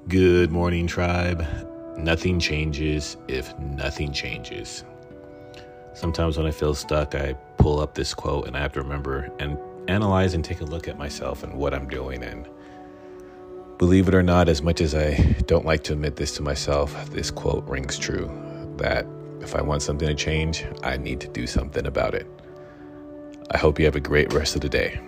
Good morning, tribe. Nothing changes if nothing changes. Sometimes when I feel stuck, I pull up this quote and I have to remember and analyze and take a look at myself and what I'm doing. And believe it or not, as much as I don't like to admit this to myself, this quote rings true, that if I want something to change, I need to do something about it. I hope you have a great rest of the day.